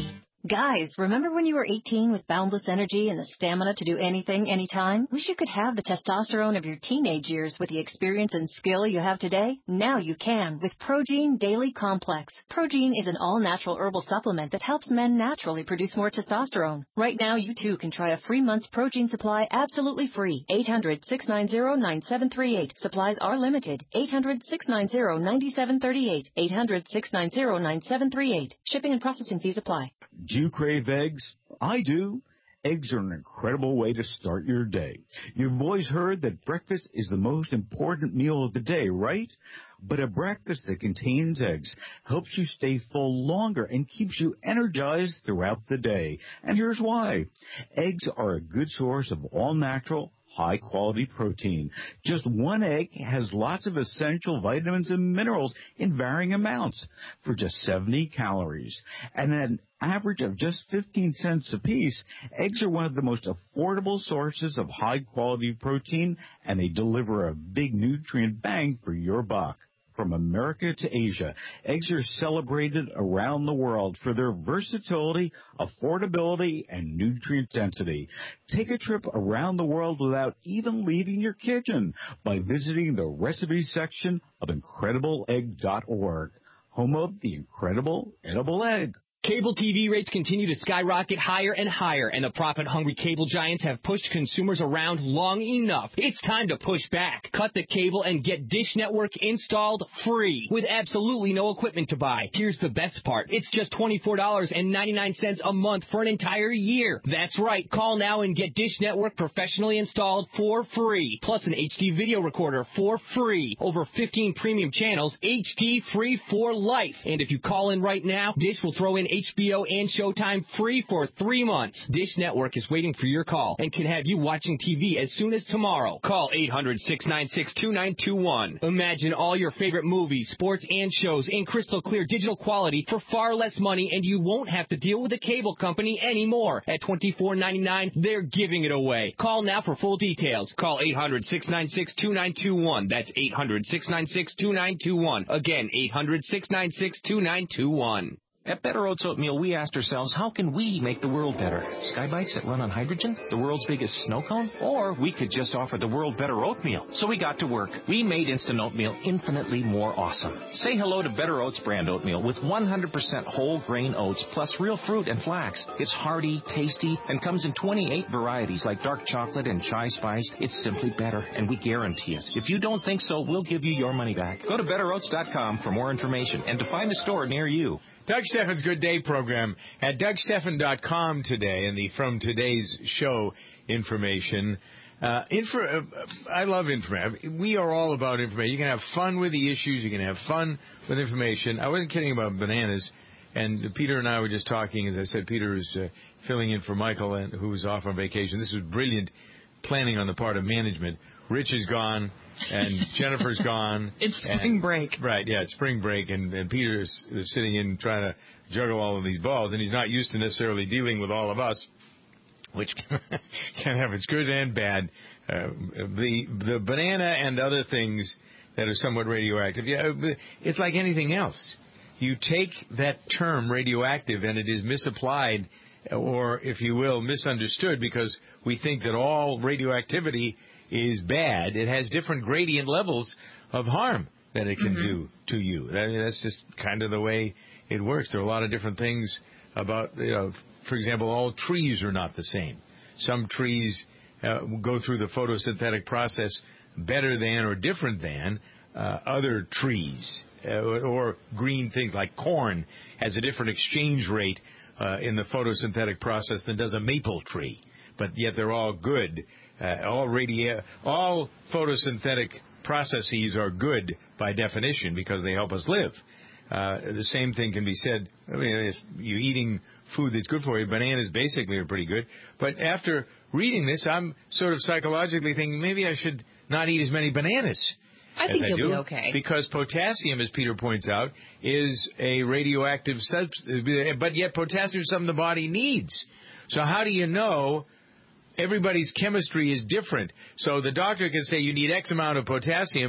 Guys, remember when you were eighteen with boundless energy and the stamina to do anything, anytime? Wish you could have the testosterone of your teenage years with the experience and skill you have today? Now you can with Progene Daily Complex. Progene is an all-natural herbal supplement that helps men naturally produce more testosterone. Right now, you too can try a free month's Progene supply absolutely free. eight hundred, six nine zero, nine seven three eight. Supplies are limited. eight hundred, six nine zero, nine seven three eight. eight hundred, six nine zero, nine seven three eight. Shipping and processing fees apply. Do you crave eggs? I do. Eggs are an incredible way to start your day. You've always heard that breakfast is the most important meal of the day, right? But a breakfast that contains eggs helps you stay full longer and keeps you energized throughout the day. And here's why. Eggs are a good source of all-natural, high-quality protein. Just one egg has lots of essential vitamins and minerals in varying amounts for just seventy calories. And an average of just fifteen cents apiece, eggs are one of the most affordable sources of high-quality protein, and they deliver a big nutrient bang for your buck. From America to Asia, eggs are celebrated around the world for their versatility, affordability, and nutrient density. Take a trip around the world without even leaving your kitchen by visiting the recipe section of incredible egg dot org, home of the incredible edible egg. Cable T V rates continue to skyrocket higher and higher, and the profit-hungry cable giants have pushed consumers around long enough. It's time to push back. Cut the cable and get Dish Network installed free with absolutely no equipment to buy. Here's the best part. It's just twenty-four dollars and ninety-nine cents a month for an entire year. That's right. Call now and get Dish Network professionally installed for free, plus an H D video recorder for free. Over fifteen premium channels, H D free for life. And if you call in right now, Dish will throw in H B O and Showtime free for three months. Dish Network is waiting for your call and can have you watching T V as soon as tomorrow. Call eight hundred, six nine six, two nine two one. Imagine all your favorite movies, sports, and shows in crystal clear digital quality for far less money, and you won't have to deal with a cable company anymore. At twenty-four ninety-nine, they're giving it away. Call now for full details. Call eight hundred, six nine six, two nine two one. That's eight hundred, six nine six, two nine two one. Again, eight hundred, six nine six, two nine two one. At Better Oats Oatmeal, we asked ourselves, how can we make the world better? Skybikes that run on hydrogen? The world's biggest snow cone? Or we could just offer the world better oatmeal. So we got to work. We made instant oatmeal infinitely more awesome. Say hello to Better Oats brand oatmeal with one hundred percent whole grain oats plus real fruit and flax. It's hearty, tasty, and comes in twenty-eight varieties like dark chocolate and chai spiced. It's simply better, and we guarantee it. If you don't think so, we'll give you your money back. Go to better oats dot com for more information and to find a store near you. Doug Steffen's Good Day program at doug steffen dot com today, and the From Today's Show information. Uh, info, uh, I love information. We are all about information. You can have fun with the issues. You can have fun with information. I wasn't kidding about bananas. And Peter and I were just talking. As I said, Peter is uh, filling in for Michael, and who was off on vacation. This was brilliant planning on the part of management. Rich is gone, and Jennifer's gone. It's spring and, break. Right, yeah, it's spring break, and, and Peter's sitting in trying to juggle all of these balls, and he's not used to necessarily dealing with all of us, which can have its good and bad. Uh, the the banana and other things that are somewhat radioactive, yeah, it's like anything else. You take that term radioactive, and it is misapplied, or, if you will, misunderstood, because we think that all radioactivity is bad. It has different gradient levels of harm that it can mm-hmm. do to you. I mean, that's just kind of the way it works. There are a lot of different things about, you know, for example, all trees are not the same. Some trees uh, go through the photosynthetic process better than or different than uh, other trees. Uh, or green things like corn has a different exchange rate uh, in the photosynthetic process than does a maple tree. But yet they're all good. Uh, all radio, all photosynthetic processes are good by definition because they help us live. Uh, the same thing can be said. I mean, if you're eating food that's good for you, bananas basically are pretty good. But after reading this, I'm sort of psychologically thinking maybe I should not eat as many bananas. I think I you'll do, be okay. Because potassium, as Peter points out, is a radioactive substance, but yet potassium is something the body needs. So how do you know? Everybody's chemistry is different. So the doctor can say you need X amount of potassium,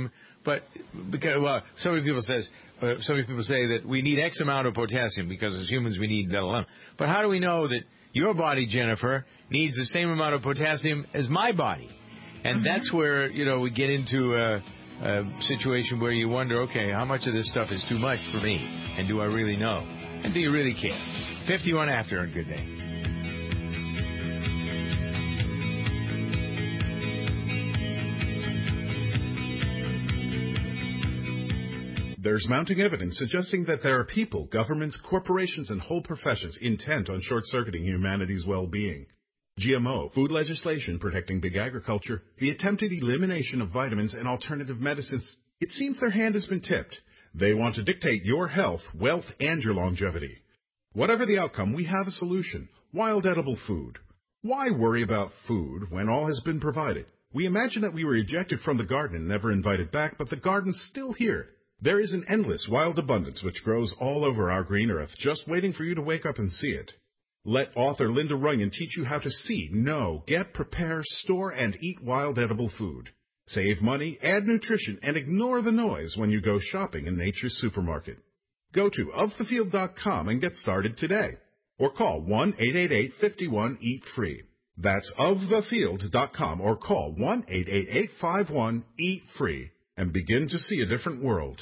But because well, so many people says uh, so many people say that we need X amount of potassium because as humans we need that alone. But how do we know that your body, Jennifer, needs the same amount of potassium as my body? And mm-hmm. that's where you know we get into a, a situation where you wonder, okay, how much of this stuff is too much for me, and do I really know, and do you really care? fifty-one after on Good Day. There's mounting evidence suggesting that there are people, governments, corporations, and whole professions intent on short-circuiting humanity's well-being. G M O, food legislation protecting big agriculture, the attempted elimination of vitamins and alternative medicines, it seems their hand has been tipped. They want to dictate your health, wealth, and your longevity. Whatever the outcome, we have a solution. Wild edible food. Why worry about food when all has been provided? We imagine that we were ejected from the garden and never invited back, but the garden's still here. There is an endless wild abundance which grows all over our green earth, just waiting for you to wake up and see it. Let author Linda Runyon teach you how to see, know, get, prepare, store, and eat wild edible food. Save money, add nutrition, and ignore the noise when you go shopping in Nature's Supermarket. Go to of the field dot com and get started today. Or call one eight eight eight, five one, eat free. That's of the field dot com or call one eight eight eight, five one, eat free. And begin to see a different world.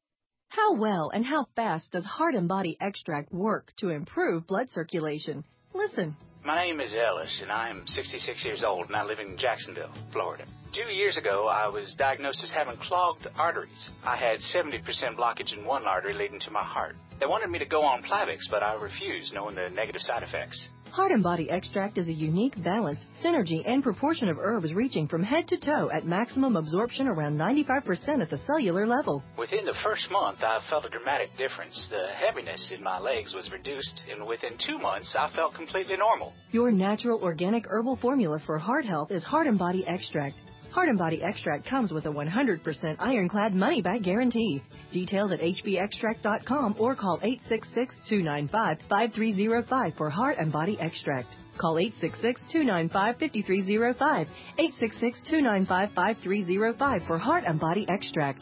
How well and how fast does Heart and Body Extract work to improve blood circulation? Listen. My name is Ellis, and I'm sixty-six years old, and I live in Jacksonville, Florida. Two years ago, I was diagnosed as having clogged arteries. I had seventy percent blockage in one artery leading to my heart. They wanted me to go on Plavix, but I refused, knowing the negative side effects. Heart and Body Extract is a unique balance, synergy, and proportion of herbs reaching from head to toe at maximum absorption around ninety-five percent at the cellular level. Within the first month, I felt a dramatic difference. The heaviness in my legs was reduced, and within two months, I felt completely normal. Your natural organic herbal formula for heart health is Heart and Body Extract. Heart and Body Extract comes with a one hundred percent ironclad money-back guarantee. Details at h b extract dot com or call eight six six, two nine five, five three zero five for Heart and Body Extract. Call eight six six, two nine five, five three zero five, eight six six, two nine five, five three zero five for Heart and Body Extract.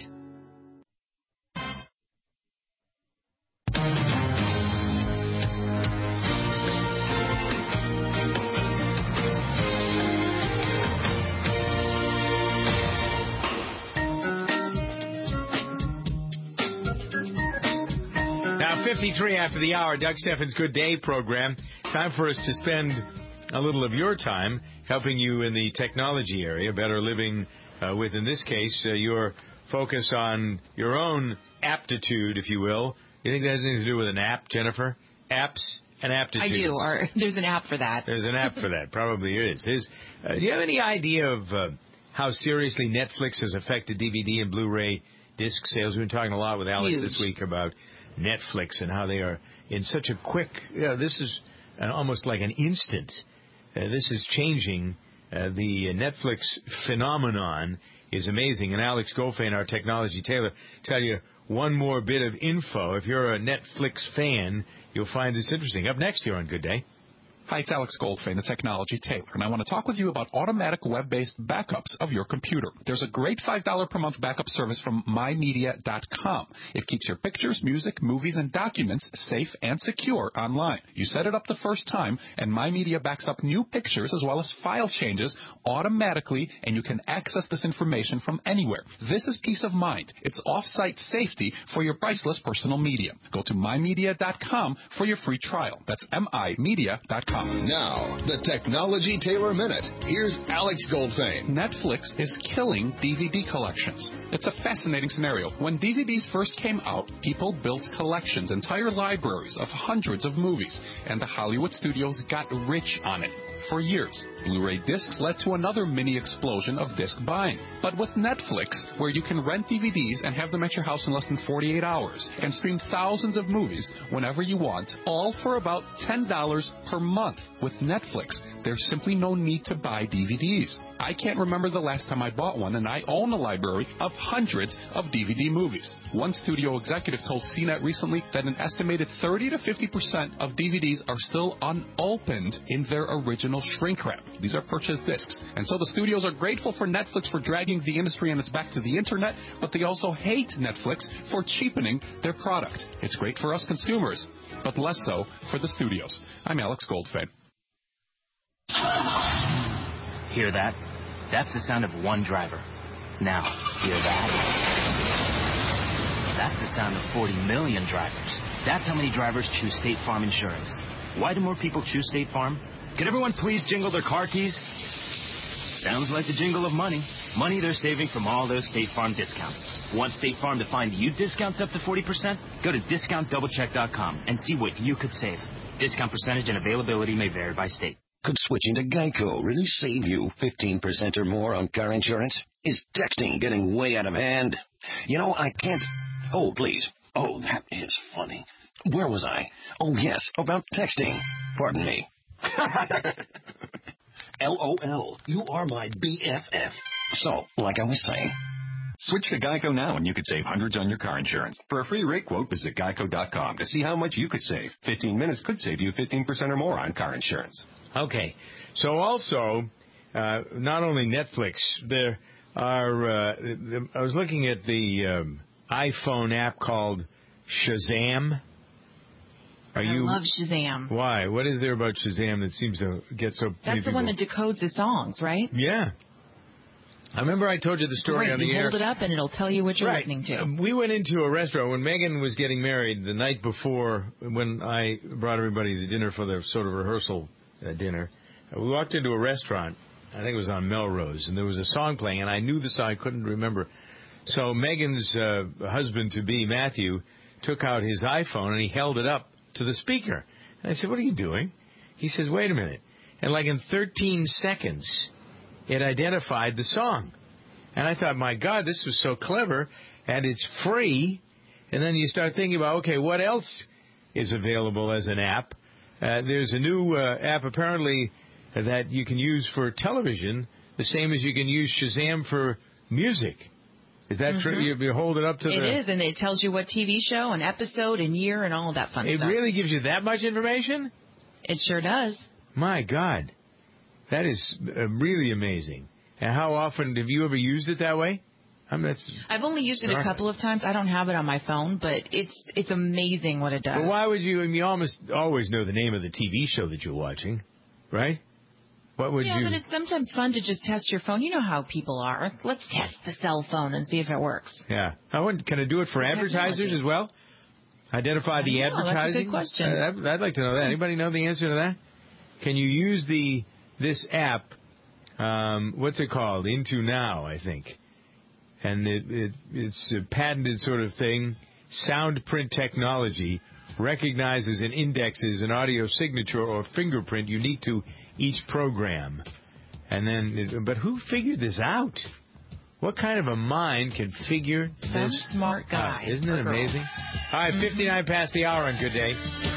fifty-three after the hour, Doug Steffens' Good Day program. Time for us to spend a little of your time helping you in the technology area, better living uh, with, in this case, uh, your focus on your own aptitude, if you will. You think that has anything to do with an app, Jennifer? Apps and aptitudes. I do. Or there's an app for that. There's an app for that. Probably is. Is uh, do you have any idea of uh, how seriously Netflix has affected D V D and Blu-ray disc sales? We've been talking a lot with Alex Huge. this week about Netflix and how they are in such a quick, you know, this is an, almost like an instant. Uh, this is changing. Uh, the Netflix phenomenon is amazing. And Alex Goldfein, our technology tailor, tell you one more bit of info. If you're a Netflix fan, you'll find this interesting. Up next here on Good Day. Hi, it's Alex Goldfein, the Technology Tailor, and I want to talk with you about automatic web-based backups of your computer. There's a great five dollars per month backup service from my media dot com. It keeps your pictures, music, movies, and documents safe and secure online. You set it up the first time, and MyMedia backs up new pictures as well as file changes automatically, and you can access this information from anywhere. This is peace of mind. It's off-site safety for your priceless personal media. Go to my media dot com for your free trial. That's my media dot com. Now, the Technology Tailor Minute. Here's Alex Goldfein. Netflix is killing D V D collections. It's a fascinating scenario. When D V Ds first came out, people built collections, entire libraries of hundreds of movies, and the Hollywood studios got rich on it. For years, Blu-ray discs led to another mini explosion of disc buying. But with Netflix, where you can rent D V Ds and have them at your house in less than forty-eight hours, and stream thousands of movies whenever you want, all for about ten dollars per month. With Netflix, there's simply no need to buy D V Ds. I can't remember the last time I bought one, and I own a library of hundreds of D V D movies. One studio executive told C net recently that an estimated thirty to fifty percent of D V Ds are still unopened in their original original shrink wrap. These are purchased discs. And so the studios are grateful for Netflix for dragging the industry and its back to the internet, but they also hate Netflix for cheapening their product. It's great for us consumers, but less so for the studios. I'm Alex Goldfein. Hear that? That's the sound of one driver. Now, hear that? That's the sound of forty million drivers. That's how many drivers choose State Farm Insurance. Why do more people choose State Farm? Can everyone please jingle their car keys? Sounds like the jingle of money. Money they're saving from all those State Farm discounts. Want State Farm to find you discounts up to forty percent? Go to discount double check dot com and see what you could save. Discount percentage and availability may vary by state. Could switching to Geico really save you fifteen percent or more on car insurance? Is texting getting way out of hand? You know, I can't... Oh, please. Oh, that is funny. Where was I? Oh, yes, about texting. Pardon me. L O L. You are my B F F. So, like I was saying... Switch to Geico now and you could save hundreds on your car insurance. For a free rate quote, visit geico dot com to see how much you could save. fifteen minutes could save you fifteen percent or more on car insurance. Okay. So also, uh, not only Netflix, there are, uh, the, I was looking at the um, iPhone app called Shazam. Are I you, love Shazam. Why? What is there about Shazam that seems to get so... That's the one that decodes the songs, right? Yeah. I remember I told you the story Great. on the you air. hold it up and it'll tell you what you're right. listening to. Um, we went into a restaurant when Megan was getting married the night before, when I brought everybody to dinner for their sort of rehearsal uh, dinner. Uh, we walked into a restaurant, I think it was on Melrose, and there was a song playing, and I knew the song, I couldn't remember. So Megan's uh, husband-to-be, Matthew, took out his iPhone and he held it up to the speaker. And I said, what are you doing? He says, wait a minute. And like in thirteen seconds... it identified the song. And I thought, my God, this was so clever, and it's free. And then you start thinking about, okay, what else is available as an app? Uh, there's a new uh, app, apparently, that you can use for television, the same as you can use Shazam for music. Is that mm-hmm. true? You, you hold it up to it the... It is, and it tells you what T V show and episode and year and all that fun it stuff. It really gives you that much information? It sure does. My God. That is uh, really amazing. And how often have you ever used it that way? I mean, that's I've only used it a couple of times. I don't have it on my phone, but it's it's amazing what it does. But why would you? I mean, you almost always know the name of the T V show that you're watching, right? What would yeah, you? but it's sometimes fun to just test your phone. You know how people are. Let's test the cell phone and see if it works. Yeah. I wouldn't, can I do it for the advertisers technology. as well? Identify the know, advertising? That's a good question. I'd, I'd like to know that. Anybody know the answer to that? Can you use the this app? Um, what's it called? Into Now, I think. And it, it it's a patented sort of thing. Sound print technology recognizes and indexes an audio signature or fingerprint unique to each program. And then, it, but who figured this out? What kind of a mind can figure Some this smart guy. out? Isn't it amazing? All right, fifty-nine past the hour on Good Day.